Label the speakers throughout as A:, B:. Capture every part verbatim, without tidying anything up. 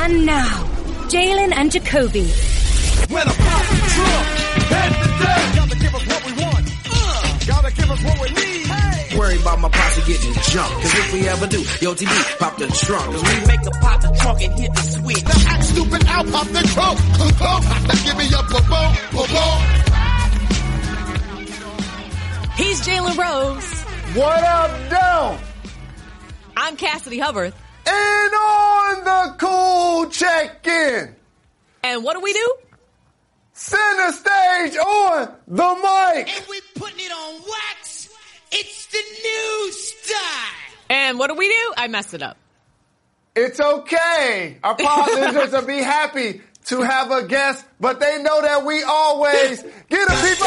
A: And now, Jalen and Jacoby.
B: When I pop the trunk, head to death. Gotta give us what we want. Uh, gotta give us what we need. Hey.
C: Worry about my posse getting jumped. Cause if we ever do, yo, T B, pop the trunk. Cause we
D: Make a pop the trunk and hit the switch.
B: Now act stupid, I'll pop the trunk. Now give me a ba-boom, ba-boom.
E: He's Jalen Rose.
F: What up, Dell?
E: I'm Cassidy Hubbard.
F: And on the cool check-in.
E: And what do we do?
F: Center stage on the mic.
D: And we putting it on wax. It's the new style.
E: And what do we do? I messed it up.
F: It's okay. Our politicians will be happy to have a guest, but they know that we always get a people.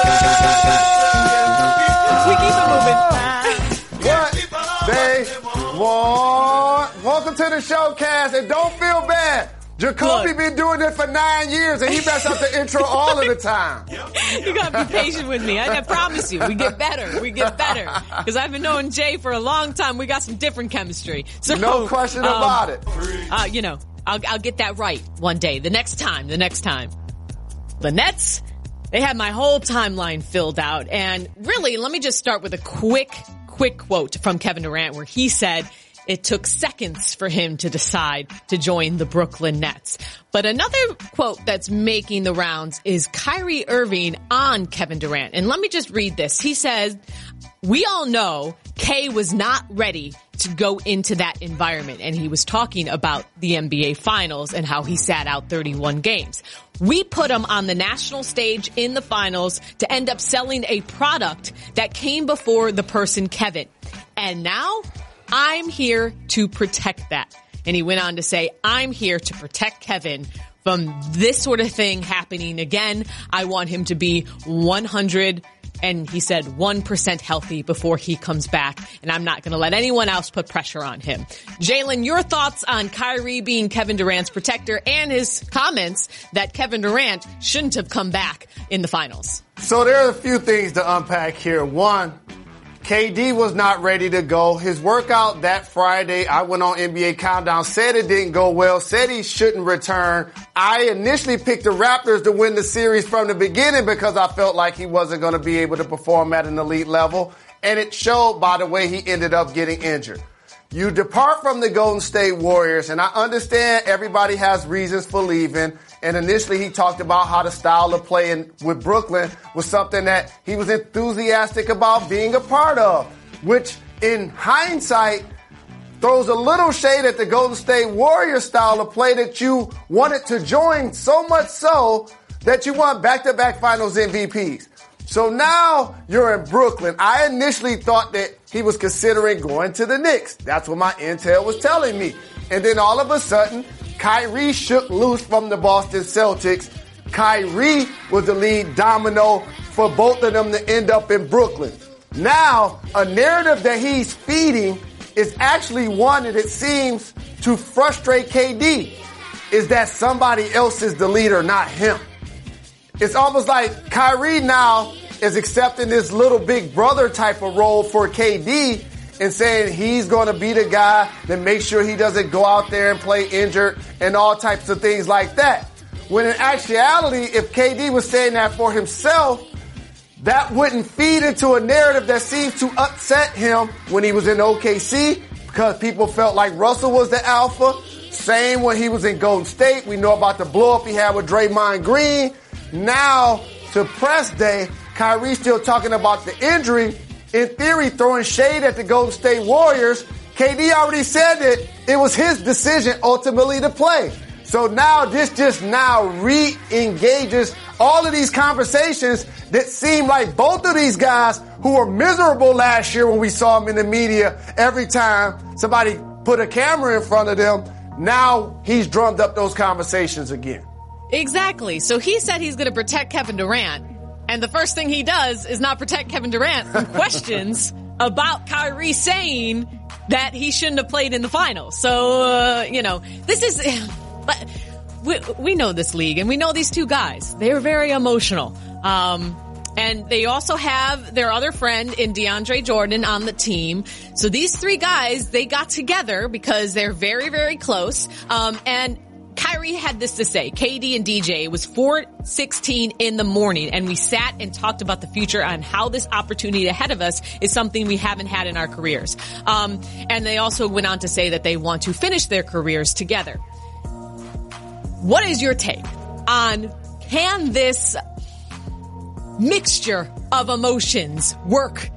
E: We keep it moving.
F: What they want. Welcome to the showcast, and don't feel bad. Jacoby
E: Look.
F: been doing this for nine years, and he messed up the intro all of the time.
E: You gotta be patient with me. I, I promise you, we get better. We get better. Because I've been knowing Jay for a long time. We got some different chemistry. So,
F: No question
E: um,
F: about it.
E: Uh, you know, I'll, I'll get that right one day. The next time. The next time. The Nets, they had my whole timeline filled out. And really, let me just start with a quick, quick quote from Kevin Durant where he said, it took seconds for him to decide to join the Brooklyn Nets. But another quote that's making the rounds is Kyrie Irving on Kevin Durant. And let me just read this. He says, we all know K was not ready to go into that environment. And he was talking about the N B A finals and how he sat out thirty-one games. We put him on the national stage in the finals to end up selling a product that came before the person Kevin. And now I'm here to protect that. And he went on to say, I'm here to protect Kevin from this sort of thing happening again. I want him to be one hundred, and he said one percent healthy before he comes back. And I'm not going to let anyone else put pressure on him. Jalen, your thoughts on Kyrie being Kevin Durant's protector and his comments that Kevin Durant shouldn't have come back in the finals?
F: So there are a few things to unpack here. One, K D was not ready to go. His workout that Friday, I went on N B A Countdown, said it didn't go well, said he shouldn't return. I initially picked the Raptors to win the series from the beginning because I felt like he wasn't going to be able to perform at an elite level. And it showed by the way he ended up getting injured. You depart from the Golden State Warriors, and I understand everybody has reasons for leaving. And initially he talked about how the style of playing with Brooklyn was something that he was enthusiastic about being a part of, which in hindsight throws a little shade at the Golden State Warriors style of play that you wanted to join, so much so that you won back-to-back finals M V Ps. So now you're in Brooklyn. I initially thought that he was considering going to the Knicks. That's what my intel was telling me. And then all of a sudden, Kyrie shook loose from the Boston Celtics. Kyrie was the lead domino for both of them to end up in Brooklyn. Now, a narrative that he's feeding is actually one that it seems to frustrate K D, is that somebody else is the leader, not him. It's almost like Kyrie now is accepting this little big brother type of role for K D and saying he's going to be the guy that makes sure he doesn't go out there and play injured and all types of things like that. When in actuality, if K D was saying that for himself, that wouldn't feed into a narrative that seems to upset him when he was in O K C because people felt like Russell was the alpha. Same when he was in Golden State. We know about the blow up he had with Draymond Green. Now to press day, Kyrie's still talking about the injury. In theory, throwing shade at the Golden State Warriors. K D already said that it was his decision ultimately to play. So now this just now re-engages all of these conversations that seem like both of these guys who were miserable last year when we saw them in the media every time somebody put a camera in front of them. Now he's drummed up those conversations again.
E: Exactly. So he said he's going to protect Kevin Durant. And the first thing he does is not protect Kevin Durant from questions about Kyrie saying that he shouldn't have played in the finals. So, uh, you know, this is, but we, we know this league and we know these two guys. They're very emotional. Um, and they also have their other friend in DeAndre Jordan on the team. So these three guys, they got together because they're very, very close. Um, and Kyrie had this to say. K D and D J, it was four sixteen in the morning, and we sat and talked about the future on how this opportunity ahead of us is something we haven't had in our careers. Um, and they also went on to say that they want to finish their careers together. What is your take on, can this mixture of emotions work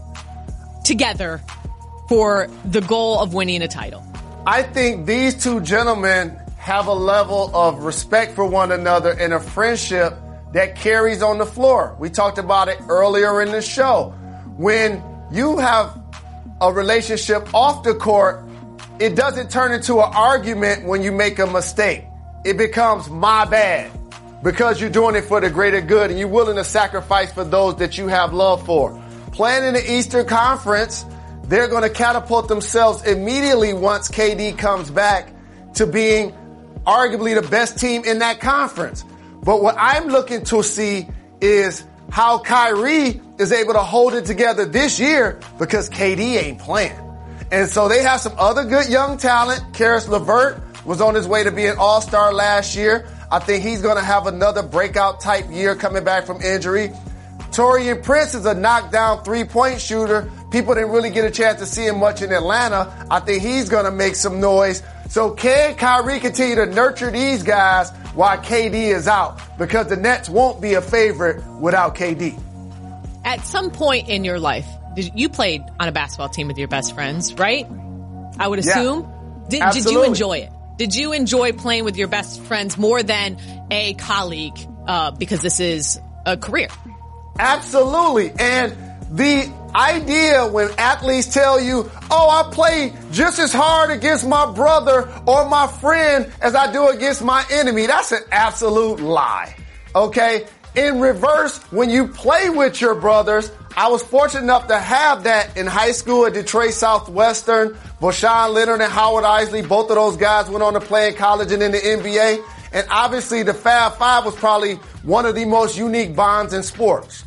E: together for the goal of winning a title?
F: I think these two gentlemen have a level of respect for one another and a friendship that carries on the floor. We talked about it earlier in the show. When you have a relationship off the court, it doesn't turn into an argument when you make a mistake. It becomes my bad because you're doing it for the greater good and you're willing to sacrifice for those that you have love for. Playing in the Eastern Conference, they're going to catapult themselves immediately once K D comes back to being arguably the best team in that conference. But what I'm looking to see is how Kyrie is able to hold it together this year because K D ain't playing. And so they have some other good young talent. Karis LeVert was on his way to be an all-star last year. I think he's going to have another breakout type year coming back from injury. Taurean Prince is a knockdown three-point shooter. People didn't really get a chance to see him much in Atlanta. I think he's going to make some noise. So can Kyrie continue to nurture these guys while K D is out? Because the Nets won't be a favorite without K D.
E: At some point in your life, did, you played on a basketball team with your best friends, right? I would assume.
F: Yeah,
E: did, did you enjoy it? Did you enjoy playing with your best friends more than a colleague? Uh, because this is a career.
F: Absolutely. And the idea when athletes tell you, oh, I play just as hard against my brother or my friend as I do against my enemy, that's an absolute lie. Okay? In reverse, when you play with your brothers, I was fortunate enough to have that in high school at Detroit Southwestern. Voshon Leonard and Howard Isley, both of those guys went on to play in college and in the N B A. And obviously the Fab Five was probably one of the most unique bonds in sports.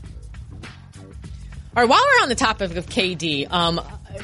E: All right, while we're on the topic of K D, um,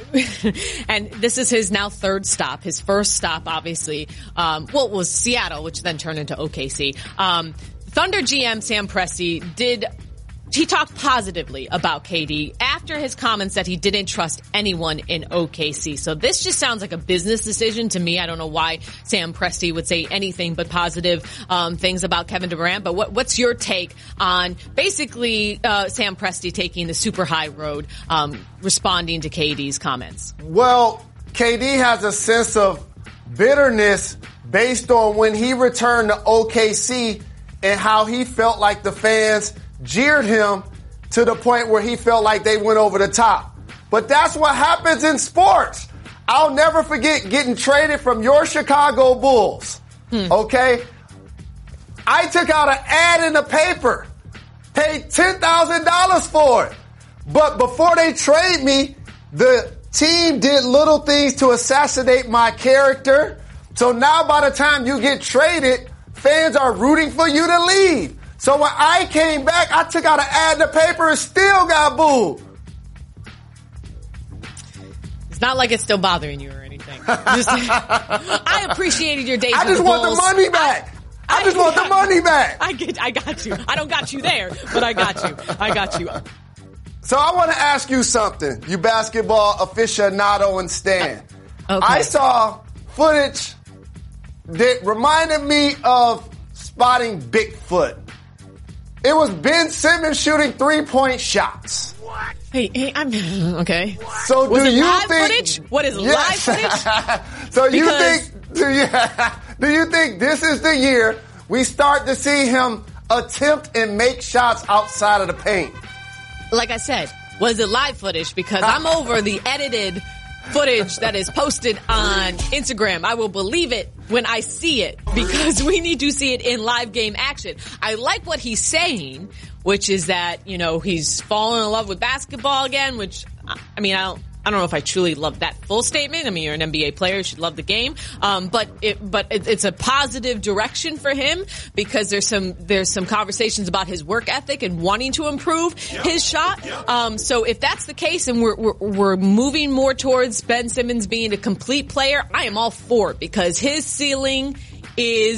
E: and this is his now third stop, his first stop, obviously, um, well, it was Seattle, which then turned into O K C. Um, Thunder G M Sam Presti did, he talked positively about K D after his comments that he didn't trust anyone in O K C. So this just sounds like a business decision to me. I don't know why Sam Presti would say anything but positive um, things about Kevin Durant. But what, what's your take on basically uh, Sam Presti taking the super high road, um, responding to K D's comments?
F: Well, K D has a sense of bitterness based on when he returned to O K C and how he felt like the fans jeered him to the point where he felt like they went over the top. But that's what happens in sports. I'll never forget getting traded from your Chicago Bulls. Hmm. Okay? I took out an ad in the paper, paid ten thousand dollars for it. But before they trade me, the team did little things to assassinate my character. So now by the time you get traded, fans are rooting for you to leave. So when I came back, I took out an ad in the paper and still got booed.
E: It's not like it's still bothering you or anything. Just, I appreciated your days
F: I
E: with
F: just
E: the
F: want
E: Bulls.
F: the money back. I, I just
E: I,
F: want the money back.
E: I get, I got you. I don't got you there, but I got you. I got you.
F: So I want to ask you something, you basketball aficionado and Stan.
E: Uh, okay.
F: I saw footage that reminded me of spotting Bigfoot. It was Ben Simmons shooting three-point shots.
E: What? Hey, hey, I'm okay.
F: So
E: was
F: do
E: it
F: you
E: live
F: think,
E: footage? What is
F: yes.
E: live footage?
F: So you
E: because,
F: think do you, do you think this is the year we start to see him attempt and make shots outside of the paint?
E: Like I said, was it live footage? Because I'm over the edited footage that is posted on Instagram. I will believe it when I see it because we need to see it in live game action. I like what he's saying, which is that, you know, he's fallen in love with basketball again, which, I mean, I don't, I don't know if I truly love that full statement. I mean, you're an N B A player, you should love the game. Um, but it, but it, it's a positive direction for him because there's some, there's some conversations about his work ethic and wanting to improve yep. his shot. Yep. Um, so if that's the case and we're, we're, we're moving more towards Ben Simmons being a complete player, I am all for it because his ceiling is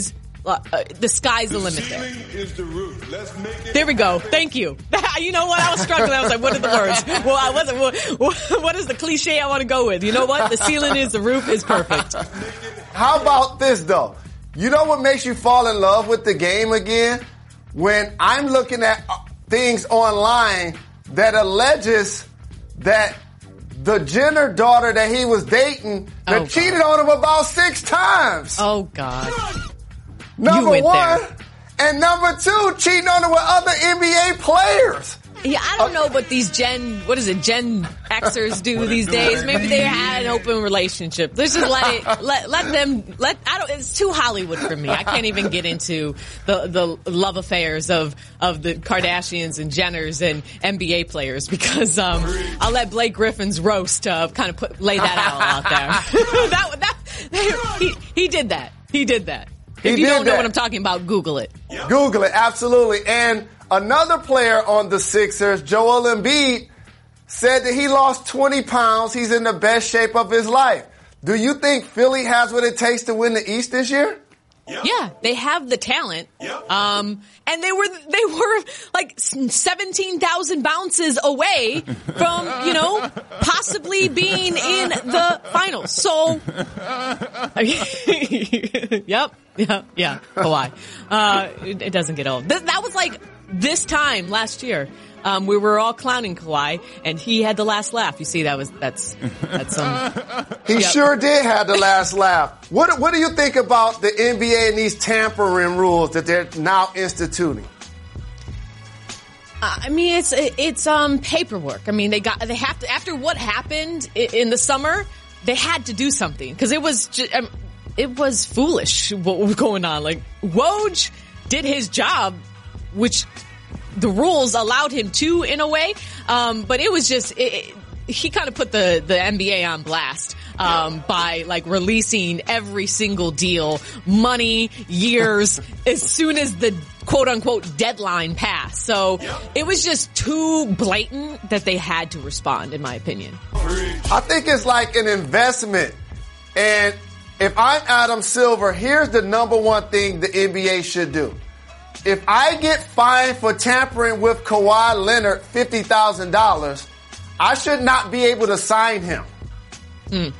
E: uh, the sky's the limit there.
B: Is the roof. Let's make it
E: There we go. Thank you. You know what? I was struggling. I was like, what are the words? Well, I wasn't. What, what is the cliche I want to go with? You know what? The ceiling is, the roof is perfect.
F: How about this, though? You know what makes you fall in love with the game again? When I'm looking at things online that alleges that the Jenner daughter that he was dating that
E: oh,
F: cheated
E: God.
F: on him about six times.
E: Oh, God.
F: Number
E: went
F: one.
E: there.
F: And number two, cheating on him with other N B A players.
E: Yeah, I don't know what these Gen, what is it, Gen Xers do these days. Maybe they had an open relationship. Let's just let it, let, let them, let, I don't, it's too Hollywood for me. I can't even get into the, the love affairs of, of the Kardashians and Jenners and N B A players because, um, I'll let Blake Griffin's roast, uh, kind of put, lay that out, out there. that, that, he, he did that. He did that. If
F: He
E: you
F: did
E: don't know
F: that.
E: what I'm talking about, Google it.
F: Google it, absolutely. And another player on the Sixers, Joel Embiid, said that he lost twenty pounds. He's in the best shape of his life. Do you think Philly has what it takes to win the East this year?
E: Yep. Yeah, they have the talent. Yep. Um, and they were they were like seventeen thousand bounces away from, you know, possibly being in the finals. So, yep, yeah, yeah, Kawhi. Uh, it, it doesn't get old. Th- that was like this time last year. Um, we were all clowning Kawhi, and he had the last laugh. You see, that was that's that's um.
F: He yep. sure did have the last laugh. What What do you think about the N B A and these tampering rules that they're now instituting?
E: Uh, I mean, it's it's um paperwork. I mean, they got they have to after what happened in the summer, they had to do something because it was just, um, it was foolish what was going on. Like Woj did his job, which the rules allowed him to in a way, um, but it was just it, it, he kind of put the the N B A on blast um, by like releasing every single deal, money, years as soon as the quote unquote deadline passed. So it was just too blatant that they had to respond, in my opinion.
F: I think it's like an investment, and if I'm Adam Silver, here's the number one thing the N B A should do. If I get fined for tampering with Kawhi Leonard fifty thousand dollars, I should not be able to sign him. Mm.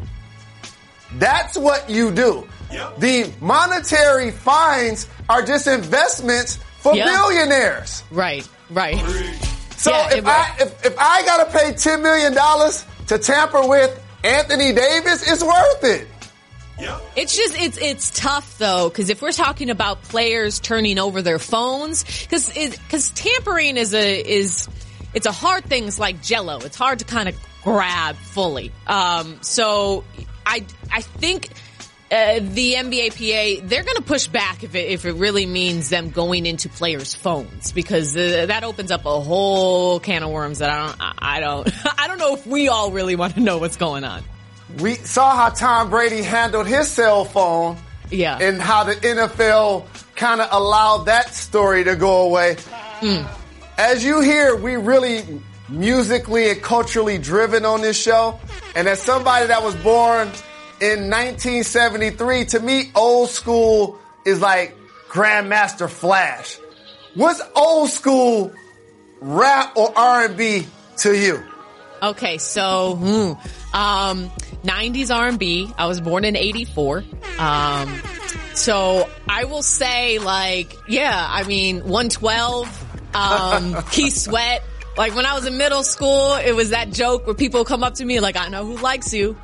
F: That's what you do. Yep. The monetary fines are just investments for yep. billionaires.
E: Right, right.
F: So
E: yeah,
F: if, I, if, if I got to pay ten million dollars to tamper with Anthony Davis, it's worth it.
E: Yep. It's just, it's, it's tough though, cause if we're talking about players turning over their phones, cause, it, cause tampering is a, is, it's a hard thing. It's like Jell-O. It's hard to kind of grab fully. Um, so I, I think, uh, the N B A P A, they're gonna push back if it, if it really means them going into players' phones, because uh, that opens up a whole can of worms that I don't, I don't, I don't know if we all really want to know what's going on.
F: We saw how Tom Brady handled his cell phone.
E: Yeah.
F: And how the N F L kind of allowed that story to go away. Mm. As you hear, we really musically and culturally driven on this show. And as somebody that was born in nineteen seventy-three, to me, old school is like Grandmaster Flash. What's old school rap or R and B to you?
E: Okay, so, hmm, um, nineties R and B. I was born in eighty-four. Um, so I will say like, yeah, I mean, one twelve, um, Keith Sweat. Like when I was in middle school, it was that joke where people come up to me like, I know who likes you.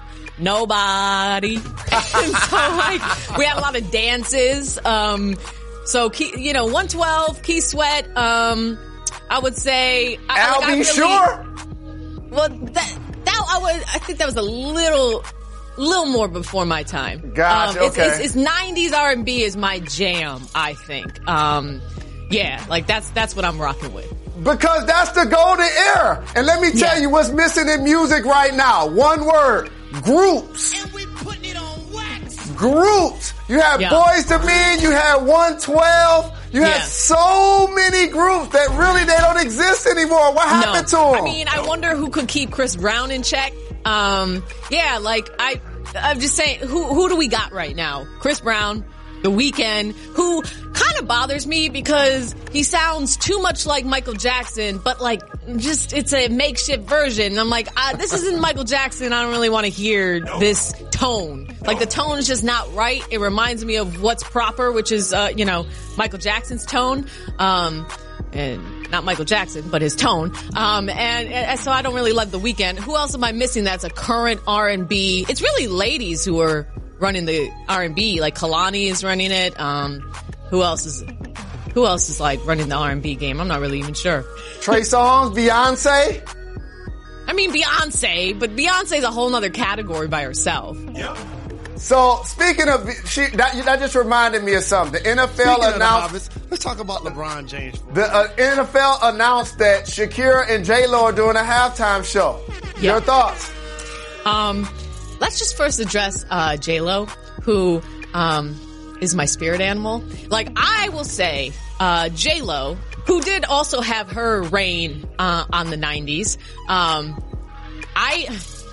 E: Nobody. And so like, we had a lot of dances. Um, so, you know, one twelve, Keith Sweat, um, I would say. I,
F: Al
E: like, I
F: B.
E: really,
F: Sure?
E: Well, that, that, I was, I think that was a little, little more before my time.
F: Gotcha,
E: um, it's,
F: okay.
E: It's, it's nineties R and B is my jam, I think. Um, yeah, like that's, that's what I'm rocking with.
F: Because that's the golden era. And let me tell
E: yeah.
F: you what's missing in music right now. One word. Groups.
D: And we putting it on wax.
F: Groups. You have
E: yeah.
F: Boyz two Men, you have one twelve, you
E: yeah.
F: have so many groups that really they don't exist anymore. What happened
E: no.
F: to them?
E: I mean, I wonder who could keep Chris Brown in check. Um, yeah, like I, I'm just saying, who, who do we got right now? Chris Brown, The Weeknd, who kind of bothers me because he sounds too much like Michael Jackson, but like just it's a makeshift version. And I'm like, ah, this isn't Michael Jackson. I don't really want to hear this tone. Like the tone is just not right. It reminds me of what's proper, which is uh, you know, Michael Jackson's tone. Um and not Michael Jackson, but his tone. Um and, and so I don't really love The Weeknd. Who else am I missing that's a current R and B? It's really ladies who are running the R and B, like Kalani is running it. Um, who else is, who else is like running the R and B game? I'm not really even sure.
F: Trey Songz, Beyonce?
E: I mean, Beyonce, but Beyonce's a whole nother category by herself.
F: Yep. So, speaking of, she, that, that just reminded me of something. The N F L
G: Speaking
F: announced,
G: of the Hobbits, let's talk about LeBron James.
F: the uh, N F L announced that Shakira and J-Lo are doing a halftime show.
E: Yep.
F: Your thoughts?
E: Um, let's just first address, uh, J-Lo, who, um, is my spirit animal. Like, I will say, uh, J-Lo, who did also have her reign, uh, on the nineties, um, I,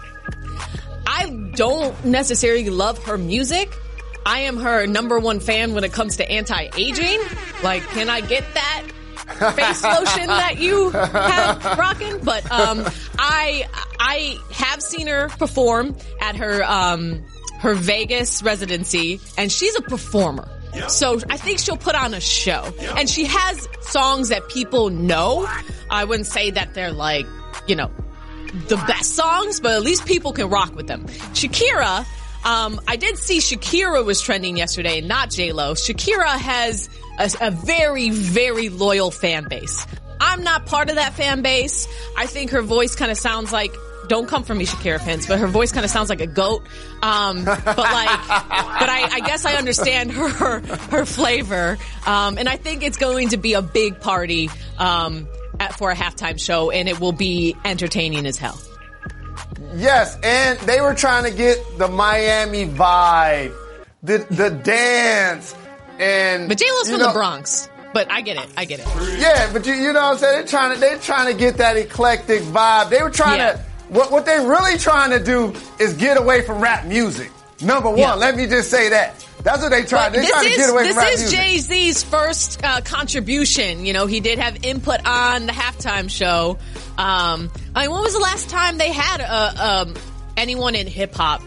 E: I don't necessarily love her music. I am her number one fan when it comes to anti-aging. Like, can I get that face lotion that you have rocking? But, um, I, I have seen her perform at her, um, her Vegas residency, and she's a performer. Yep. So I think she'll put on a show. Yep. And she has songs that people know. I wouldn't say that they're like, you know, the best songs, but at least people can rock with them. Shakira, um, I did see Shakira was trending yesterday, not J-Lo. Shakira has a, a very, very loyal fan base. I'm not part of that fan base. I think her voice kind of sounds like, don't come for me, Shakira fans, but her voice kind of sounds like a goat. Um, but like, but I, I guess I understand her, her flavor. Um, and I think it's going to be a big party, um, at, for a halftime show, and it will be entertaining as hell.
F: Yes, and they were trying to get the Miami vibe, the, the dance, and.
E: But J-Lo's from
F: know,
E: the Bronx. But I get it. I get it.
F: Yeah, but you, you know what I'm saying? They're trying to, they're trying to get that eclectic vibe. They were trying
E: yeah.
F: to, what, what they're really trying to do is get away from rap music. Number one, yeah. let me just say that. That's what they tried. They're trying to get away from rap music.
E: This is Jay-Z's first uh, contribution. You know, he did have input on the halftime show. Um, I mean, when was the last time they had a, um, anyone in hip-hop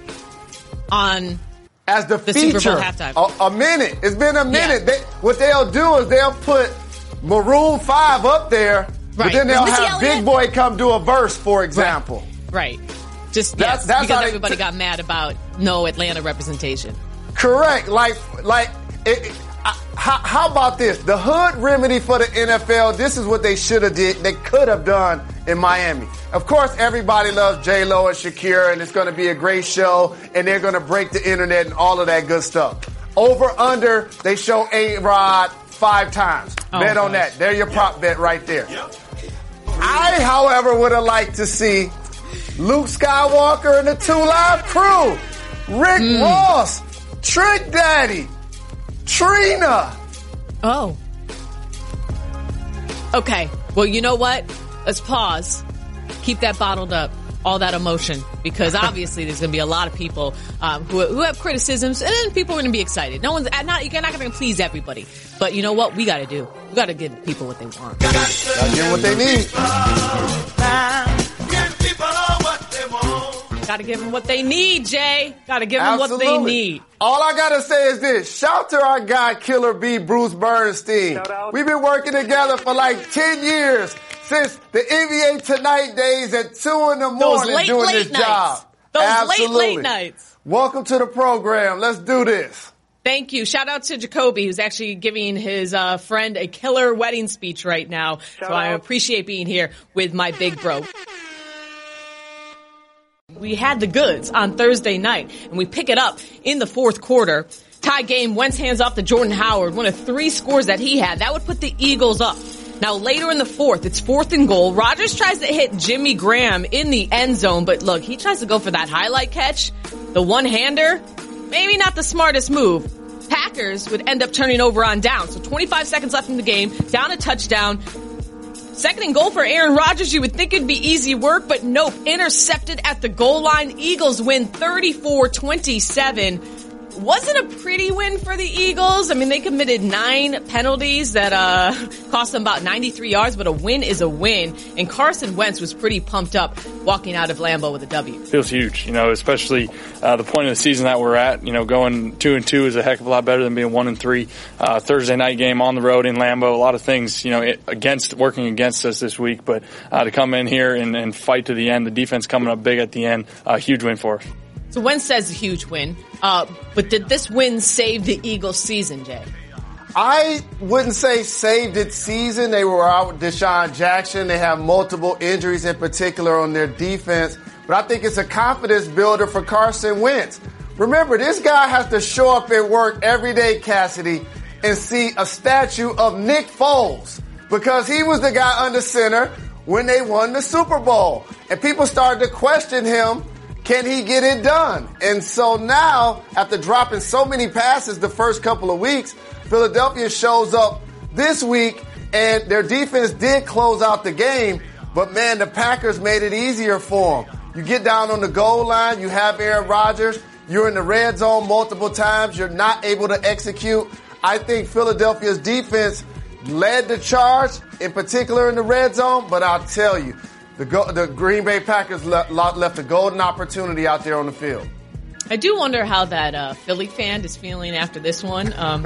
E: on
F: as the,
E: the
F: feature,
E: Super Bowl halftime?
F: A, a minute. It's been a minute.
E: Yeah.
F: They, what they'll do is they'll put Maroon five up there, right. but then they'll have Big Boy come do a verse, for example.
E: Right. right. Just
F: that's,
E: yes,
F: that's
E: because
F: they,
E: everybody got mad about no Atlanta representation.
F: Correct. Like, like, it, it, I, how, how about this? The hood remedy for the N F L, this is what they should have did, they could have done in Miami. Of course, everybody loves J-Lo and Shakira, and it's going to be a great show, and they're going to break the internet and all of that good stuff. Over, under, they show A-Rod five times. Oh, bet on gosh. that. There's your prop yep. bet right there. Yep. I, however, would have liked to see Luke Skywalker and the Two Live Crew, Rick mm. Ross, Trick Daddy, Trina.
E: Oh. Okay. Well, you know what? Let's pause. Keep that bottled up. All that emotion. Because obviously there's going to be a lot of people um, who, who have criticisms, and then people are going to be excited. No one's not, you're not going to please everybody. But you know what? We got to do. We got to give people what they want.
F: Got to give what they need.
E: Gotta give them what they need, Jay. Gotta give them Absolutely. what they need.
F: All I gotta say is this. Shout to our guy, Killer B, Bruce Bernstein. We've been working together for like ten years since the N B A Tonight days at two in the morning late, doing
E: late
F: this
E: nights.
F: job.
E: Those
F: Absolutely.
E: late, late nights.
F: Welcome to the program. Let's do this.
E: Thank you. Shout out to Jacoby, who's actually giving his uh, friend a killer wedding speech right now. Shout so out. I appreciate being here with my big bro. We had the goods on Thursday night, and we pick it up in the fourth quarter. Tie game, Wentz hands off to Jordan Howard, one of three scores that he had. That would put the Eagles up. Now, later in the fourth, it's fourth and goal. Rodgers tries to hit Jimmy Graham in the end zone, but look, he tries to go for that highlight catch. The one-hander, maybe not the smartest move. Packers would end up turning over on down. So twenty-five seconds left in the game, down a touchdown. Second and goal for Aaron Rodgers. You would think it'd be easy work, but nope. Intercepted at the goal line. Eagles win thirty-four twenty-seven. wasn't a pretty win for the Eagles. I mean, they committed nine penalties that uh cost them about ninety-three yards, but a win is a win. And Carson Wentz was pretty pumped up walking out of Lambeau with a W.
H: Feels huge, you know, especially uh, the point of the season that we're at. You know, going two and two is a heck of a lot better than being one and three. Uh, Thursday night game on the road in Lambeau. A lot of things, you know, it, against working against us this week, but uh, to come in here and, and fight to the end, the defense coming up big at the end, a uh, huge win for us.
E: So Wentz says a huge win, uh, but did this win save the Eagles' season, Jay?
F: I wouldn't say saved its season. They were out with Deshaun Jackson. They have multiple injuries in particular on their defense. But I think it's a confidence builder for Carson Wentz. Remember, this guy has to show up at work every day, Cassidy, and see a statue of Nick Foles because he was the guy under center when they won the Super Bowl. And people started to question him. Can he get it done? And so now, after dropping so many passes the first couple of weeks, Philadelphia shows up this week, and their defense did close out the game, but man, the Packers made it easier for them. You get down on the goal line, you have Aaron Rodgers, you're in the red zone multiple times, you're not able to execute. I think Philadelphia's defense led the charge, in particular in the red zone, but I'll tell you, The, go- the Green Bay Packers le- left a golden opportunity out there on the field.
E: I do wonder how that uh, Philly fan is feeling after this one. Um,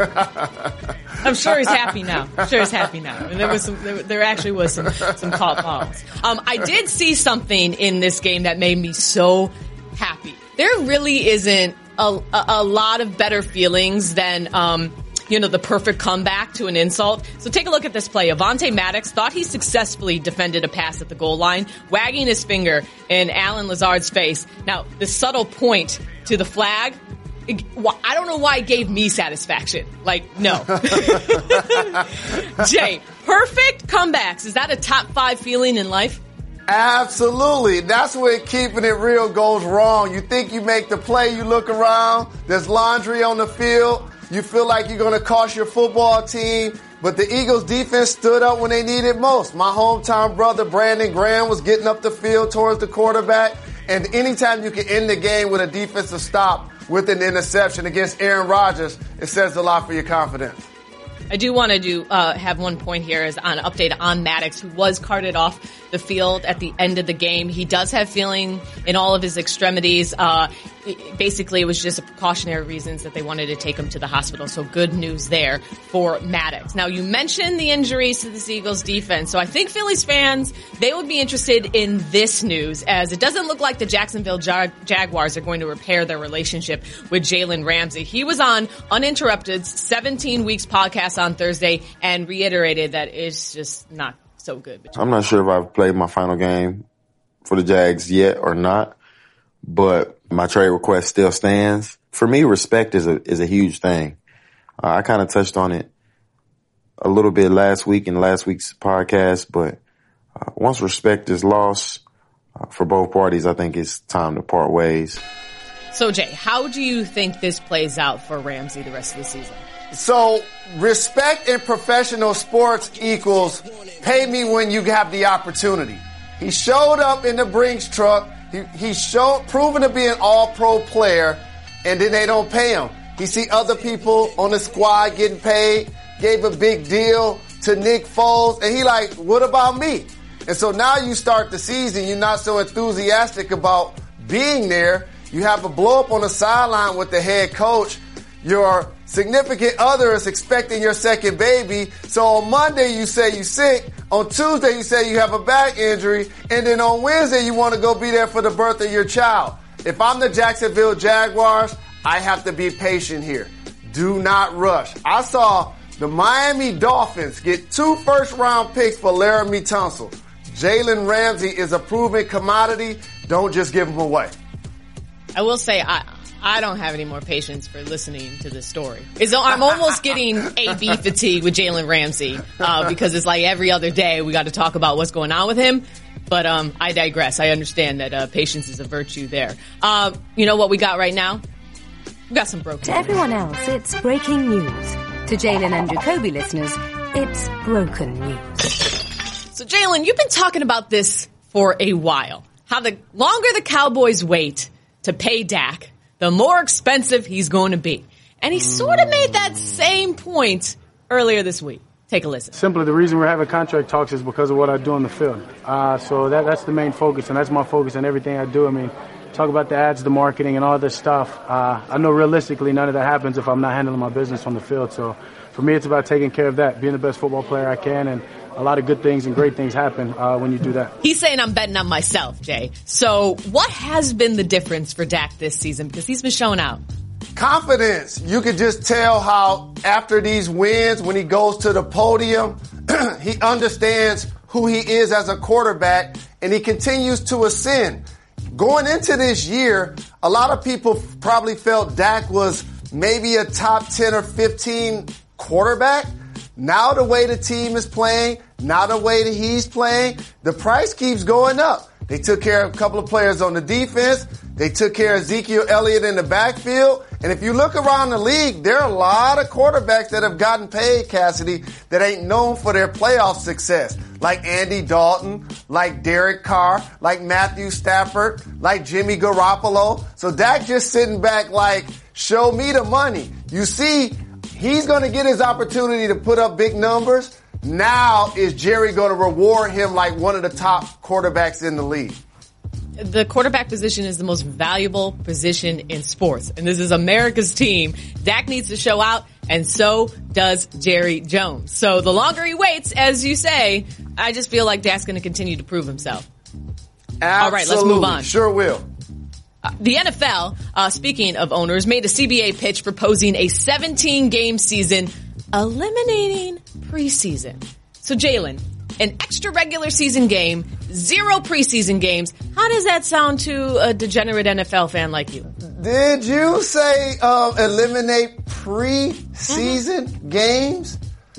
E: I'm sure he's happy now. I'm sure he's happy now. And there was some, there, there actually was some some call calls. Um, I did see something in this game that made me so happy. There really isn't a, a, a lot of better feelings than. Um, You know, the perfect comeback to an insult. So take a look at this play. Avonte Maddox thought he successfully defended a pass at the goal line, wagging his finger in Alan Lazard's face. Now, the subtle point to the flag, it, I don't know why it gave me satisfaction. Like, no. Jay, perfect comebacks. Is that a top five feeling in life?
F: Absolutely. That's where keeping it real goes wrong. You think you make the play, you look around, there's laundry on the field. You feel like you're going to cost your football team, but the Eagles defense stood up when they needed most. My hometown brother, Brandon Graham, was getting up the field towards the quarterback, and anytime you can end the game with a defensive stop with an interception against Aaron Rodgers, it says a lot for your confidence.
E: I do want to do uh, have one point here is on update on Maddox, who was carted off the field at the end of the game. He does have feeling in all of his extremities. Uh, it, basically, it was just a precautionary reasons that they wanted to take him to the hospital. So good news there for Maddox. Now, you mentioned the injuries to the Eagles defense. So I think Phillies fans, they would be interested in this news, as it doesn't look like the Jacksonville Jag- Jaguars are going to repair their relationship with Jalen Ramsey. He was on Uninterrupted's seventeen Weeks podcast on Thursday and reiterated that it's just not so good.
I: I'm not sure if I've played my final game for the Jags yet or not, but my trade request still stands. For me, respect is a is a huge thing. Uh, I kind of touched on it a little bit last week in last week's podcast, but uh, once respect is lost uh, for both parties, I think it's time to part ways.
E: So, Jay, how do you think this plays out for Ramsey the rest of the season?
F: So, respect in professional sports equals pay me when you have the opportunity. He showed up in the Brinks truck. He, he showed, proven to be an all-pro player, and then they don't pay him. He see other people on the squad getting paid, gave a big deal to Nick Foles, and he like, what about me? And so now you start the season, you're not so enthusiastic about being there. You have a blow-up on the sideline with the head coach. Your significant other is expecting your second baby. So on Monday you say you're sick. On Tuesday you say you have a back injury. And then on Wednesday you want to go be there for the birth of your child. If I'm the Jacksonville Jaguars, I have to be patient here. Do not rush. I saw the Miami Dolphins get two first-round picks for Laramie Tunsil. Jalen Ramsey is a proven commodity. Don't just give him away.
E: I will say I I don't have any more patience for listening to this story. It's, I'm almost getting A B fatigue with Jalen Ramsey uh, because it's like every other day we got to talk about what's going on with him. But um, I digress. I understand that uh, patience is a virtue there. Uh, you know what we got right now? We got some broken
A: To everyone else, it's breaking news. To Jalen and Jacoby listeners, it's broken news.
E: So, Jalen, you've been talking about this for a while. How the longer the Cowboys wait to pay Dak, the more expensive he's going to be. And he sort of made that same point earlier this week. Take a listen.
J: Simply, the reason we're having contract talks is because of what I do on the field. Uh, so that, that's the main focus, and that's my focus in everything I do. I mean, talk about the ads, the marketing, and all this stuff. Uh, I know realistically none of that happens if I'm not handling my business on the field. So for me, it's about taking care of that, being the best football player I can, and a lot of good things and great things happen uh, when you do that.
E: He's saying I'm betting on myself, Jay. So what has been the difference for Dak this season? Because he's been showing out.
F: Confidence. You could just tell how after these wins, when he goes to the podium, he understands who he is as a quarterback, and he continues to ascend. Going into this year, a lot of people probably felt Dak was maybe a top ten or fifteen quarterback. Now the way the team is playing, now the way that he's playing, the price keeps going up. They took care of a couple of players on the defense. They took care of Ezekiel Elliott in the backfield. And if you look around the league, there are a lot of quarterbacks that have gotten paid, Cassidy, that ain't known for their playoff success. Like Andy Dalton, like Derek Carr, like Matthew Stafford, like Jimmy Garoppolo. So Dak just sitting back like, show me the money. You see, he's going to get his opportunity to put up big numbers. Now is Jerry going to reward him like one of the top quarterbacks in the league?
E: The quarterback position is the most valuable position in sports, and this is America's team. Dak needs to show out, and so does Jerry Jones. So the longer he waits, as you say, I just feel like Dak's going to continue to prove himself.
F: Absolutely.
E: All right, let's move on.
F: Sure will.
E: Uh, the N F L, uh, speaking of owners, made a C B A pitch proposing a seventeen-game season, eliminating preseason. So, Jalen, an extra regular season game, zero preseason games. How does that sound to a degenerate N F L fan like you?
F: Did you say uh, eliminate preseason mm-hmm. games?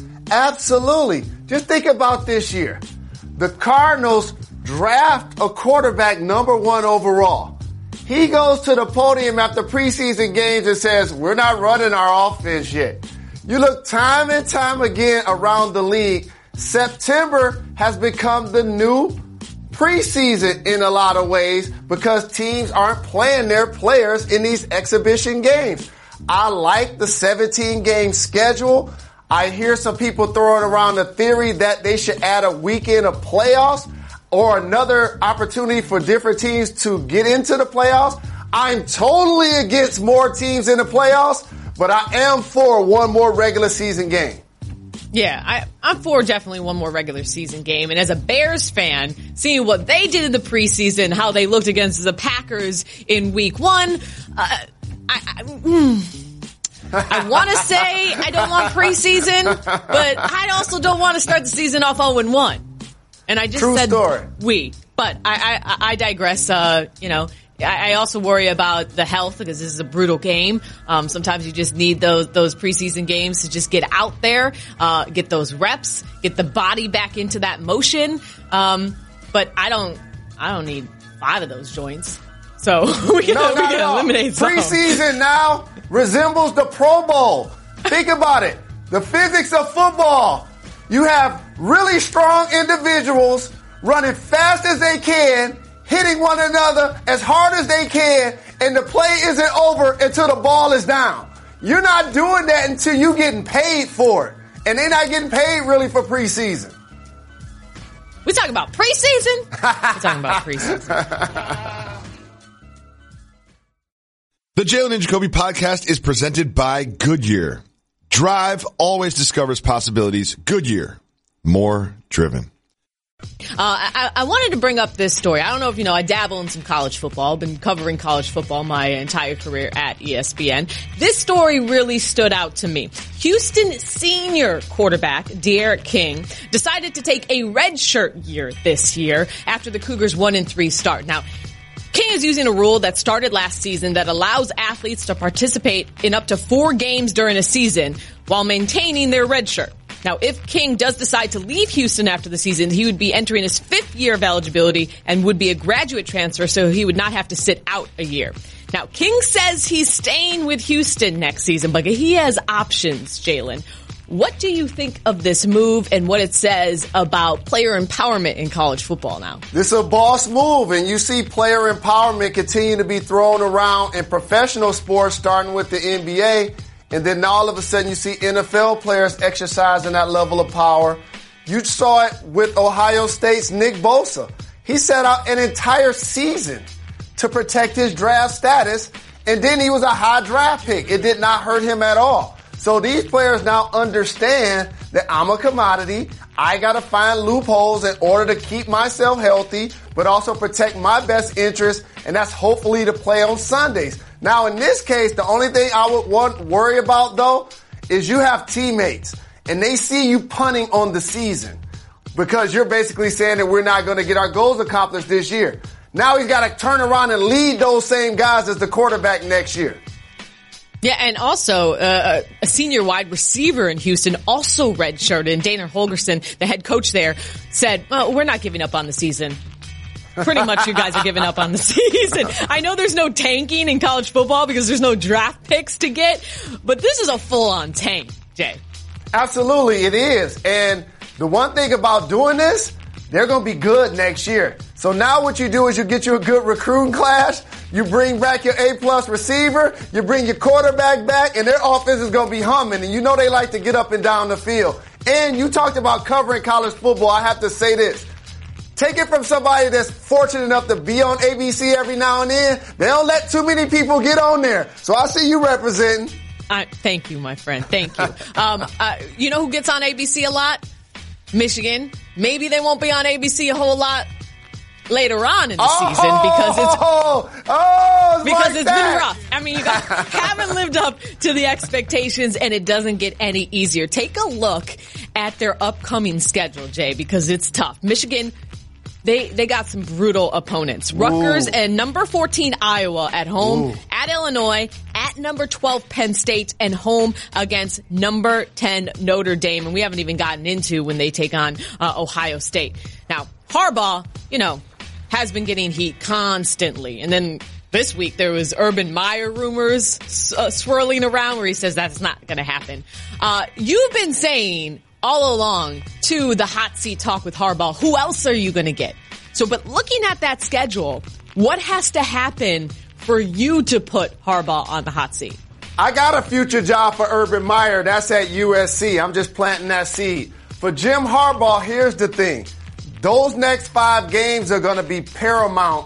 F: Absolutely. Just think about this year. The Cardinals draft a quarterback number one overall. He goes to the podium after preseason games and says, we're not running our offense yet. You look time and time again around the league, September has become the new preseason in a lot of ways because teams aren't playing their players in these exhibition games. I like the seventeen-game schedule. I hear some people throwing around the theory that they should add a weekend of playoffs or another opportunity for different teams to get into the playoffs. I'm totally against more teams in the playoffs, but I am for one more regular season game.
E: Yeah, I, I'm for definitely one more regular season game. And as a Bears fan, seeing what they did in the preseason, how they looked against the Packers in week one, uh, I, I, mm, I want to say I don't want preseason, but I also don't want to start the season off oh and one. And I just
F: True
E: said
F: story.
E: we, but I, I, I digress. Uh, you know, I, I also worry about the health because this is a brutal game. Um, sometimes you just need those, those preseason games to just get out there, uh, get those reps, get the body back into that motion. Um, but I don't, I don't need five of those joints. So we can,
F: no,
E: we can eliminate some.
F: Preseason now resembles the Pro Bowl. Think about it. The physics of football. You have really strong individuals running fast as they can, hitting one another as hard as they can, and the play isn't over until the ball is down. You're not doing that until you're getting paid for it. And they're not getting paid really for preseason.
E: We talking about preseason? We're talking about preseason.
B: The Jalen and Jacoby podcast is presented by Goodyear. Drive always discovers possibilities. Goodyear, more driven.
E: Uh, I, I wanted to bring up this story. I don't know if you know, I dabble in some college football. I've been covering college football my entire career at E S P N. This story really stood out to me. Houston senior quarterback D'Eriq King decided to take a redshirt year this year after the Cougars' one and three start. Now, King is using a rule that started last season that allows athletes to participate in up to four games during a season while maintaining their red shirt. Now, if King does decide to leave Houston after the season, he would be entering his fifth year of eligibility and would be a graduate transfer, so he would not have to sit out a year. Now, King says he's staying with Houston next season, but he has options, Jalen. What do you think of this move and what it says about player empowerment in college football now?
F: This is a boss move, and you see player empowerment continue to be thrown around in professional sports, starting with the N B A, and then all of a sudden you see N F L players exercising that level of power. You saw it with Ohio State's Nick Bosa. He set out an entire season to protect his draft status, and then he was a high draft pick. It did not hurt him at all. So these players now understand that I'm a commodity. I got to find loopholes in order to keep myself healthy, but also protect my best interest, and that's hopefully to play on Sundays. Now, in this case, the only thing I would want worry about, though, is you have teammates, and they see you punting on the season because you're basically saying that we're not going to get our goals accomplished this year. Now he's got to turn around and lead those same guys as the quarterback next year.
E: Yeah, and also uh, a senior wide receiver in Houston also redshirted. And Dana Holgorsen, the head coach there, said, well, we're not giving up on the season. Pretty much you guys are giving up on the season. I know there's no tanking in college football because there's no draft picks to get, but this is a full-on tank, Jay.
F: Absolutely, it is. And the one thing about doing this, they're going to be good next year. So now what you do is you get you a good recruiting class, you bring back your A-plus receiver, you bring your quarterback back, and their offense is going to be humming. And you know they like to get up and down the field. And you talked about covering college football. I have to say this. Take it from somebody that's fortunate enough to be on A B C every now and then. They don't let too many people get on there. So I see you representing.
E: I, thank you, my friend. Thank you. Um, uh, you know who gets on A B C a lot? Michigan. Maybe they won't be on A B C a whole lot later on in the
F: oh,
E: season because it's
F: oh, it's
E: because
F: like
E: it's
F: that.
E: been rough. I mean, you guys haven't lived up to the expectations, and it doesn't get any easier. Take a look at their upcoming schedule, Jay, because it's tough. Michigan, they they got some brutal opponents. Rutgers
F: Ooh.
E: and number fourteen Iowa at home,
F: Ooh.
E: at Illinois, at number twelve Penn State, and home against number ten Notre Dame. And we haven't even gotten into when they take on uh, Ohio State. Now, Harbaugh, you know, has been getting heat constantly. And then this week there was Urban Meyer rumors uh, swirling around where he says that's not going to happen. Uh, you've been saying all along to the hot seat talk with Harbaugh, who else are you going to get? So, but looking at that schedule, what has to happen for you to put Harbaugh on the hot seat?
F: I got a future job for Urban Meyer. That's at U S C. I'm just planting that seed. For Jim Harbaugh, here's the thing. Those next five games are going to be paramount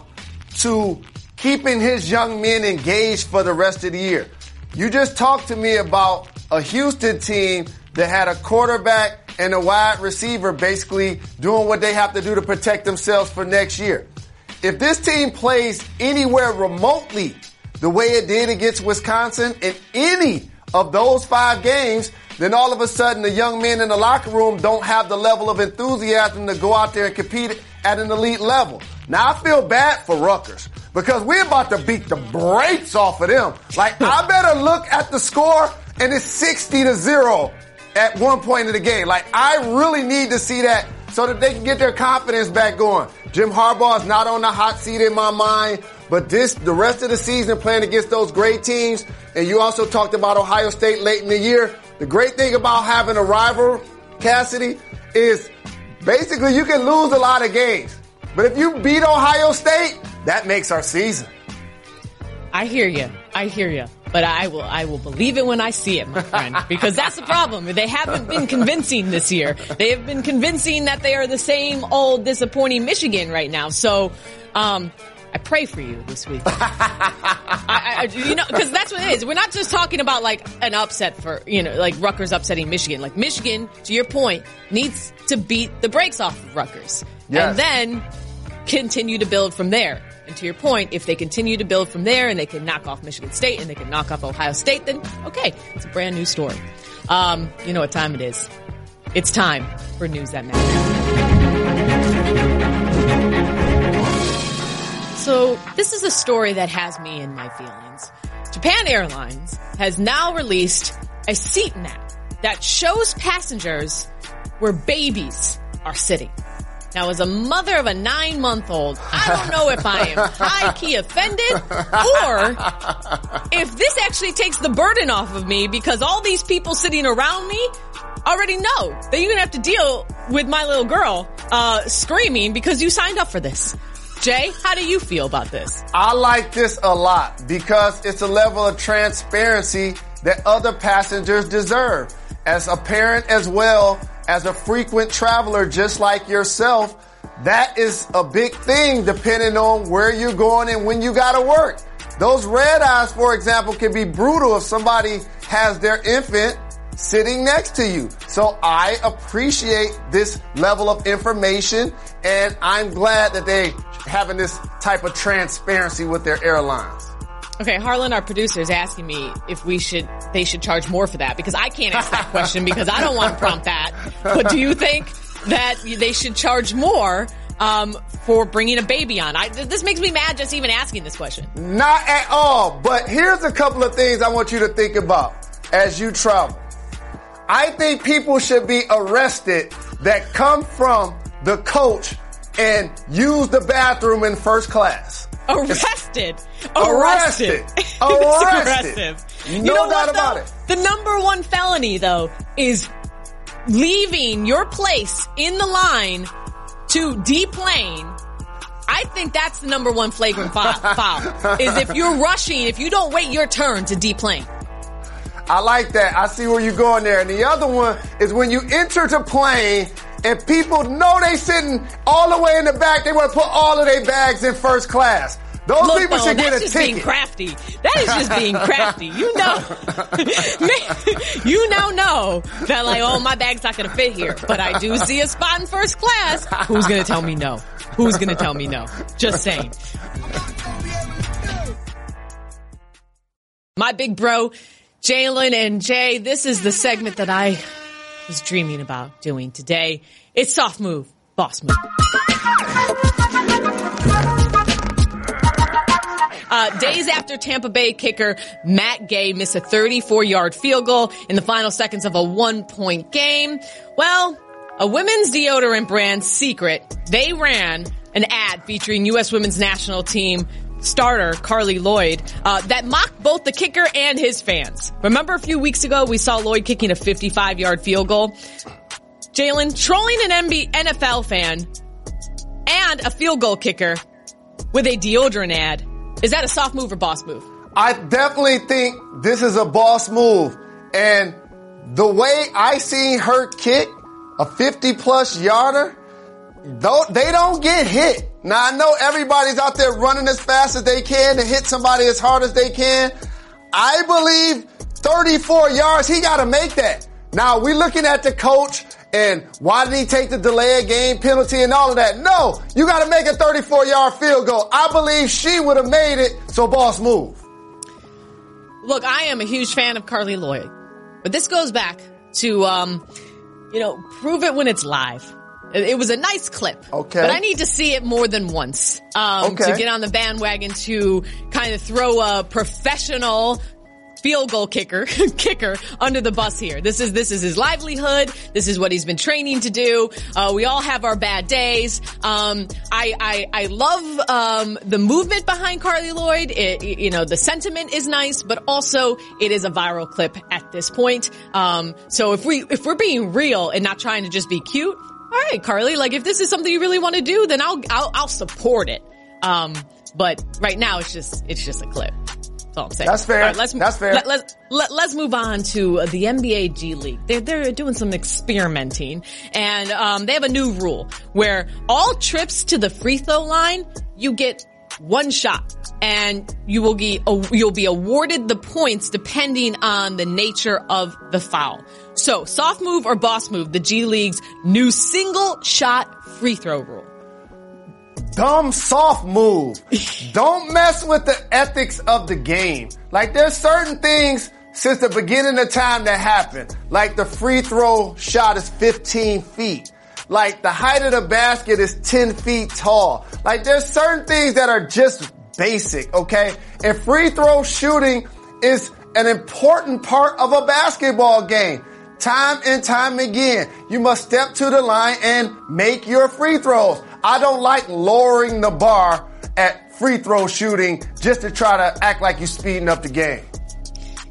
F: to keeping his young men engaged for the rest of the year. You just talked to me about a Houston team that had a quarterback and a wide receiver basically doing what they have to do to protect themselves for next year. If this team plays anywhere remotely the way it did against Wisconsin in any of those five games, then all of a sudden the young men in the locker room don't have the level of enthusiasm to go out there and compete at an elite level. Now I feel bad for Rutgers because we're about to beat the brakes off of them. Like I better look at the score and it's sixty to zero at one point in the game. Like I really need to see that so that they can get their confidence back going. Jim Harbaugh is not on the hot seat in my mind, but this, the rest of the season playing against those great teams, and you also talked about Ohio State late in the year. The great thing about having a rival, Cassidy, is basically you can lose a lot of games. But if you beat Ohio State, that makes our season.
E: I hear you. I hear you. But I will, I will believe it when I see it, my friend, because that's the problem. They haven't been convincing this year. They have been convincing that they are the same old disappointing Michigan right now. So, um, I pray for you this week. I, I, you know, because that's what it is. We're not just talking about like an upset for, you know, like Rutgers upsetting Michigan. Like Michigan, to your point, needs to beat the brakes off of Rutgers. Yes. And then continue to build from there. And to your point, if they continue to build from there and they can knock off Michigan State and they can knock off Ohio State, then okay, it's a brand new story. Um, you know what time it is. It's time for News That Matters. So this is a story that has me in my feelings. Japan Airlines has now released a seat map that shows passengers where babies are sitting. Now, as a mother of a nine-month-old, I don't know if I am high-key offended or if this actually takes the burden off of me because all these people sitting around me already know that you're going to have to deal with my little girl uh screaming because you signed up for this. Jay, how do you feel about this?
F: I like this a lot because it's a level of transparency that other passengers deserve. As a parent as well as a frequent traveler just like yourself, that is a big thing depending on where you're going and when you gotta work. Those red eyes, for example, can be brutal if somebody has their infant sitting next to you. So I appreciate this level of information, and I'm glad that they having this type of transparency with their airlines.
E: Okay, Harlan, our producer, is asking me if we should, they should charge more for that because I can't ask that question because I don't want to prompt that. But do you think that they should charge more um, for bringing a baby on? I, this makes me mad just even asking this question.
F: Not at all. But here's a couple of things I want you to think about as you travel. I think people should be arrested that come from the coach and use the bathroom in first class.
E: Arrested.
F: Arrested.
E: Arrested.
F: Arrested.
E: You
F: No
E: know
F: doubt
E: what,
F: about
E: though?
F: it.
E: The number one felony, though, is leaving your place in the line to deplane. I think that's the number one flagrant foul, foul is if you're rushing, if you don't wait your turn to deplane.
F: I like that. I see where you're going there. And the other one is when you enter the plane and people know they sitting all the way in the back, they want to put all of their bags in first class. Those
E: Look,
F: people
E: though,
F: should get a
E: that's just
F: ticket.
E: being crafty. That is just being crafty. You know, you now know that like, oh, my bag's not going to fit here, but I do see a spot in first class. Who's going to tell me no? Who's going to tell me no? Just saying. My big bro, Jalen and Jay, this is the segment that I was dreaming about doing today. It's Soft Move, Boss Move. Uh, days after Tampa Bay kicker Matt Gay missed a thirty-four yard field goal in the final seconds of a one-point game, well, a women's deodorant brand, Secret, they ran an ad featuring U S women's national team starter Carly Lloyd uh, that mocked both the kicker and his fans. Remember a few weeks ago we saw Lloyd kicking a fifty-five yard field goal? Jalen, trolling an N F L fan and a field goal kicker with a deodorant ad. Is that a soft move or boss move?
F: I definitely think this is a boss move. And the way I seen her kick a fifty plus yarder, though they don't get hit. Now I know everybody's out there running as fast as they can to hit somebody as hard as they can. I believe thirty-four yards, he gotta make that. Now we're looking at the coach and why did he take the delay of game penalty and all of that? No, you gotta make a thirty-four yard field goal. I believe she would have made it, so boss move.
E: Look, I am a huge fan of Carly Lloyd, but this goes back to, um, you know, prove it when it's live. It was a nice clip.
F: Okay.
E: But I need to see it more than once, um,
F: okay.
E: to get on the bandwagon to kind of throw a professional field goal kicker, kicker under the bus here. This is, this is his livelihood. This is what he's been training to do. Uh, we all have our bad days. Um, I, I, I love, um, the movement behind Carly Lloyd. It, you know, the sentiment is nice, but also it is a viral clip at this point. Um, so if we, if we're being real and not trying to just be cute, all right, Carly, like if this is something you really want to do, then I'll, I'll, I'll support it. Um, but right now it's just, it's just a clip. That's all I'm saying.
F: That's fair.
E: All right, let's,
F: That's fair.
E: Let, let's, let, let's move on to the N B A G League. They're, they're doing some experimenting and, um, they have a new rule where all trips to the free throw line, you get one shot and you will be, you'll be awarded the points depending on the nature of the foul. So, soft move or boss move, the G League's new single shot free throw rule.
F: Dumb soft move. Don't mess with the ethics of the game. Like there's certain things since the beginning of time that happen. Like the free throw shot is fifteen feet. Like the height of the basket is ten feet tall. Like there's certain things that are just basic, okay? And free throw shooting is an important part of a basketball game. Time and time again, you must step to the line and make your free throws. I don't like lowering the bar at free throw shooting just to try to act like you're speeding up the game.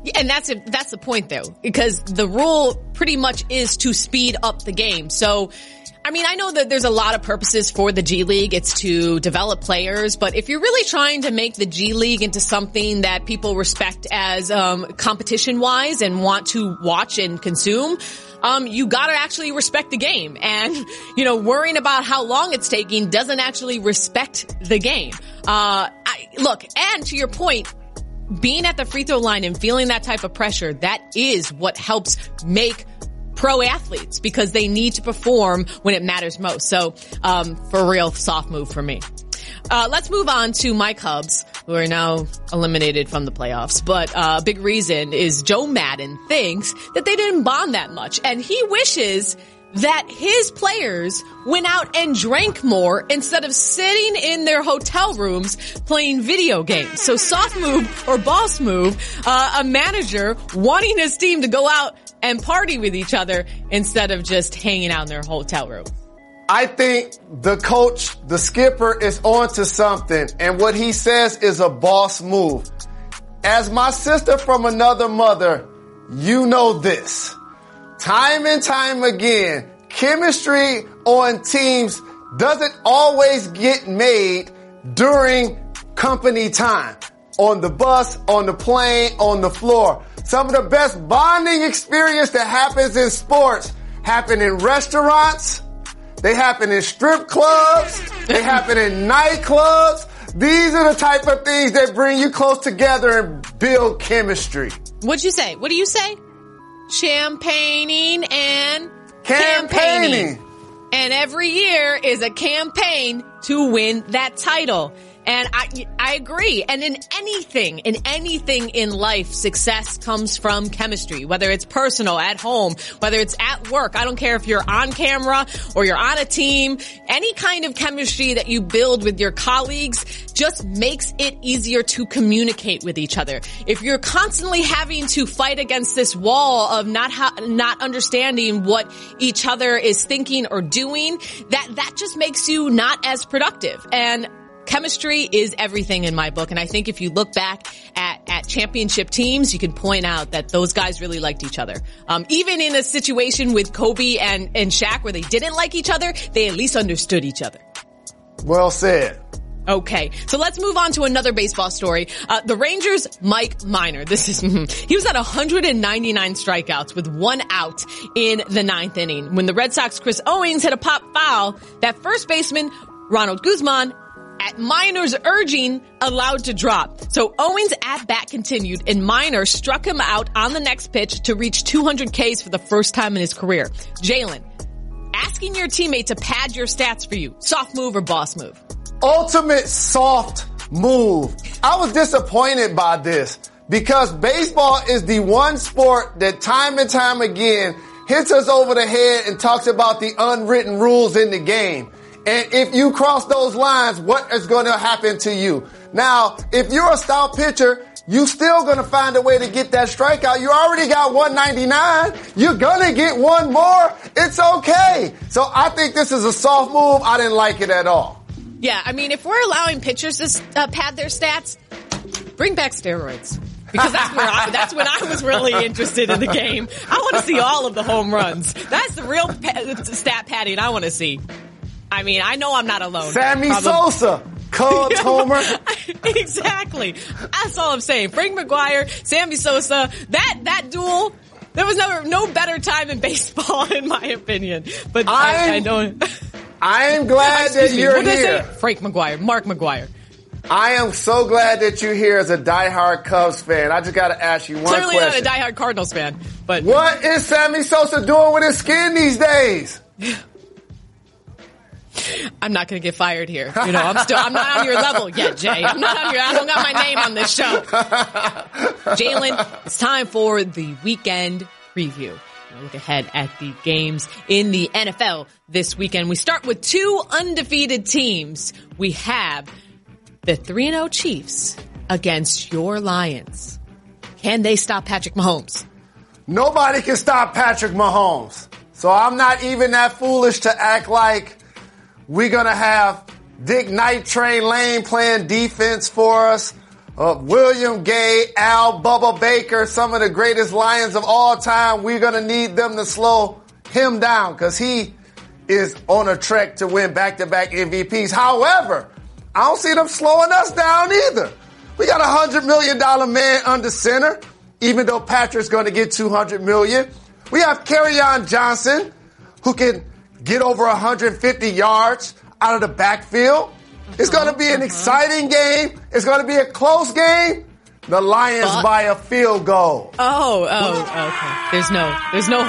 E: And that's a, that's the point, though, because the rule pretty much is to speed up the game. So, I mean, I know that there's a lot of purposes for the G League. It's to develop players, but if you're really trying to make the G League into something that people respect as um competition-wise and want to watch and consume, um you gotta actually respect the game. And, you know, worrying about how long it's taking doesn't actually respect the game. Uh, I, look, and to your point, being at the free throw line and feeling that type of pressure, that is what helps make pro athletes, because they need to perform when it matters most. So, um, for real, soft move for me. Uh, let's move on to my Cubs, who are now eliminated from the playoffs. But a uh, big reason is Joe Madden thinks that they didn't bond that much, and he wishes that his players went out and drank more instead of sitting in their hotel rooms playing video games. So soft move or boss move, uh, a manager wanting his team to go out and party with each other instead of just hanging out in their hotel room.
F: I think the coach, the skipper, is onto something, and what he says is a boss move. As my sister from another mother, you know this. Time and time again, chemistry on teams doesn't always get made during company time. On the bus, on the plane, on the floor. Some of the best bonding experience that happens in sports happen in restaurants. They happen in strip clubs. They happen in nightclubs. These are the type of things that bring you close together and build chemistry.
E: What'd you say? What do you say? Champagning and
F: campaigning.
E: campaigning. And every year is a campaign to win that title. And I, I agree. And in anything, in anything in life, success comes from chemistry, whether it's personal, at home, whether it's at work. I don't care if you're on camera or you're on a team. Any kind of chemistry that you build with your colleagues just makes it easier to communicate with each other. If you're constantly having to fight against this wall of not ha- not understanding what each other is thinking or doing, that, that just makes you not as productive. And chemistry is everything in my book, and I think if you look back at, at championship teams, you can point out that those guys really liked each other. Um, even in a situation with Kobe and, and Shaq where they didn't like each other, they at least understood each other.
F: Well said.
E: Okay, so let's move on to another baseball story. Uh, the Rangers' Mike Minor. This is, he was at one hundred ninety-nine strikeouts with one out in the ninth inning when the Red Sox' Chris Owings hit a pop foul that first baseman Ronald Guzman, at Minor's urging, allowed to drop. So Owens' at-bat continued, and Minor struck him out on the next pitch to reach two hundred Ks for the first time in his career. Jalen, asking your teammate to pad your stats for you, soft move or boss move?
F: Ultimate soft move. I was disappointed by this because baseball is the one sport that time and time again hits us over the head and talks about the unwritten rules in the game. And if you cross those lines, what is going to happen to you? Now, if you're a stout pitcher, you still going to find a way to get that strikeout. You already got one ninety-nine. You're going to get one more. It's okay. So I think this is a soft move. I didn't like it at all.
E: Yeah, I mean, if we're allowing pitchers to uh, pad their stats, bring back steroids. Because that's where I, that's when I was really interested in the game. I want to see all of the home runs. That's the real pa- stat padding I want to see. I mean, I know I'm not alone.
F: Sammy
E: Probably.
F: Sosa, Cubs homer.
E: Exactly. That's all I'm saying. Frank McGuire, Sammy Sosa, that, that duel, there was never, no better time in baseball, in my opinion. But I, I don't.
F: I am glad that
E: me,
F: you're
E: what did
F: here.
E: I say? Frank McGuire, Mark McGuire.
F: I am so glad that you're here as a diehard Cubs fan. I just got to ask you one
E: Clearly
F: question.
E: Clearly not a diehard Cardinals fan. But
F: what is Sammy Sosa doing with his skin these days?
E: I'm not going to get fired here. You know, I'm still, I'm not on your level yet, Jay. I'm not on your, I don't got my name on this show. Jalen, it's time for the weekend preview. We'll look ahead at the games in the N F L this weekend. We start with two undefeated teams. We have the three and oh Chiefs against your Lions. Can they stop Patrick Mahomes?
F: Nobody can stop Patrick Mahomes. So I'm not even that foolish to act like we're going to have Dick Night Train Lane playing defense for us. uh, William Gay, Al Bubba Baker, some of the greatest Lions of all time. We're going to need them to slow him down because he is on a trek to win back-to-back M V Ps. However, I don't see them slowing us down either. We got a one hundred million dollars man under center, even though Patrick's going to get two hundred million dollars. We have Kerryon Johnson, who can get over one hundred fifty yards out of the backfield. It's going to be an exciting game. It's going to be a close game. The Lions but, by a field goal.
E: Oh, oh, okay. There's no, there's no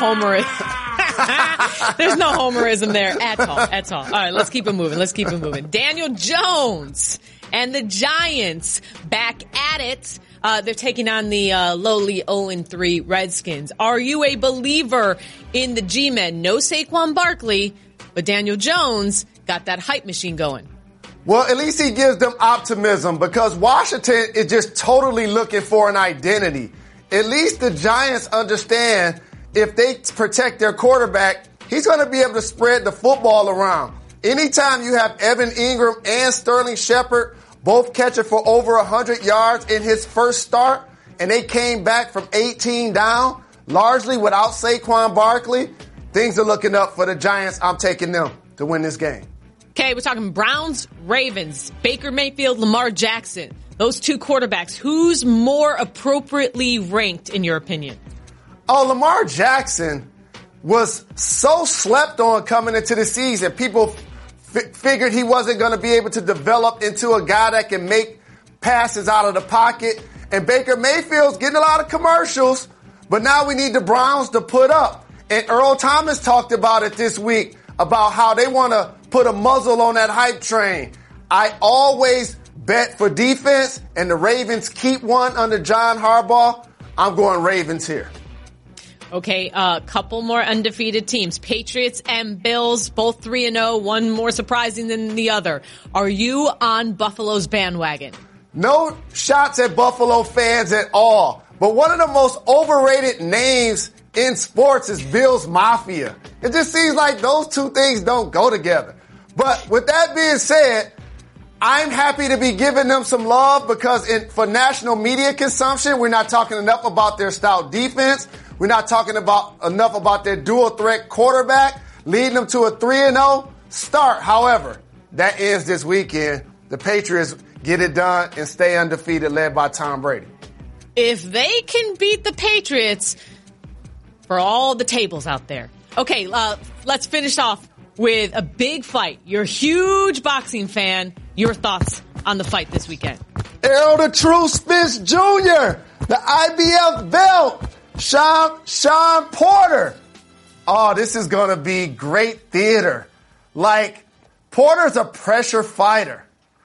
E: homerism. There's no homerism there at all, at all. All right, let's keep it moving. Let's keep it moving. Daniel Jones and the Giants back at it. Uh, they're taking on the uh, lowly oh and three Redskins. Are you a believer in the G-Men? No Saquon Barkley, but Daniel Jones got that hype machine going.
F: Well, at least he gives them optimism because Washington is just totally looking for an identity. At least the Giants understand if they protect their quarterback, he's going to be able to spread the football around. Anytime you have Evan Ingram and Sterling Shepard both catching for over one hundred yards in his first start, and they came back from eighteen down, largely without Saquon Barkley, things are looking up for the Giants. I'm taking them to win this game.
E: Okay, we're talking Browns, Ravens, Baker Mayfield, Lamar Jackson. Those two quarterbacks, who's more appropriately ranked in your opinion?
F: Oh, Lamar Jackson was so slept on coming into the season. People f- figured he wasn't going to be able to develop into a guy that can make passes out of the pocket. And Baker Mayfield's getting a lot of commercials, but now we need the Browns to put up. And Earl Thomas talked about it this week, about how they want to put a muzzle on that hype train. I always bet for defense, and the Ravens keep one under John Harbaugh. I'm going Ravens here.
E: Okay, a uh, couple more undefeated teams. Patriots and Bills, both three and oh, one more surprising than the other. Are you on Buffalo's bandwagon?
F: No shots at Buffalo fans at all. But one of the most overrated names in sports is Bills Mafia. It just seems like those two things don't go together. But with that being said, I'm happy to be giving them some love because in, for national media consumption, we're not talking enough about their stout defense. We're not talking about enough about their dual threat quarterback, leading them to a three and oh start. However, that ends this weekend. The Patriots get it done and stay undefeated, led by Tom Brady.
E: If they can beat the Patriots, for all the tables out there. Okay, uh, let's finish off with a big fight. You're a huge boxing fan. Your thoughts on the fight this weekend?
F: Errol the True Spence Junior, the I B F belt, Sean, Sean Porter. Oh, this is going to be great theater. Like, Porter's a pressure fighter,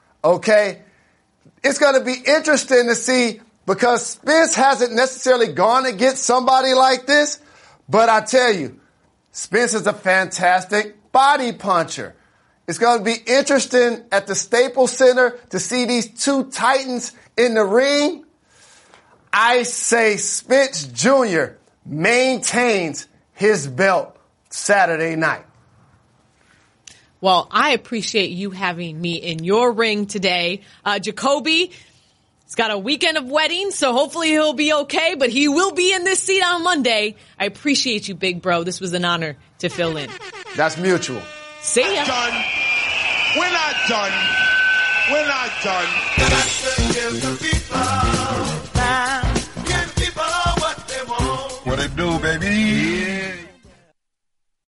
F: okay? It's going to be interesting to see because Spence hasn't necessarily gone against somebody like this, but I tell you, Spence is a fantastic body puncher. It's going to be interesting at the Staples Center to see these two titans in the ring. I say Spence Junior maintains his belt Saturday night.
E: Well, I appreciate you having me in your ring today. Uh, Jacoby, he's got a weekend of weddings, so hopefully he'll be okay, but he will be in this seat on Monday. I appreciate you, big bro. This was an honor to fill in.
F: That's mutual.
E: See ya.
D: Done. We're not done. We're not done. Got to give the people time. Give people what they want.
B: What it do, baby? Yeah.